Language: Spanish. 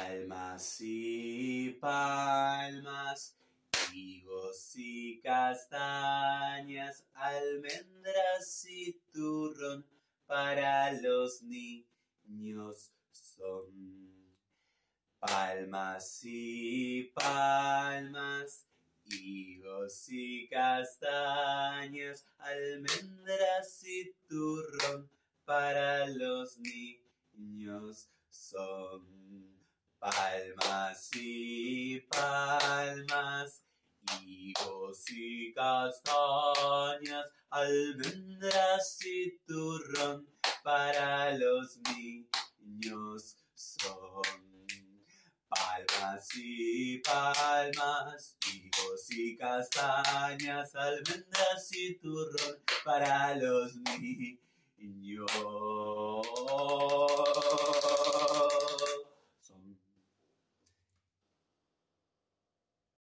Palmas y palmas, higos y castañas, almendras y turrón para los niños son. Palmas y palmas, higos y castañas, almendras y turrón para los niños son. Palmas y palmas, higos y castañas, almendras y turrón para los niños son. Palmas y palmas, higos y castañas, almendras y turrón para los niños.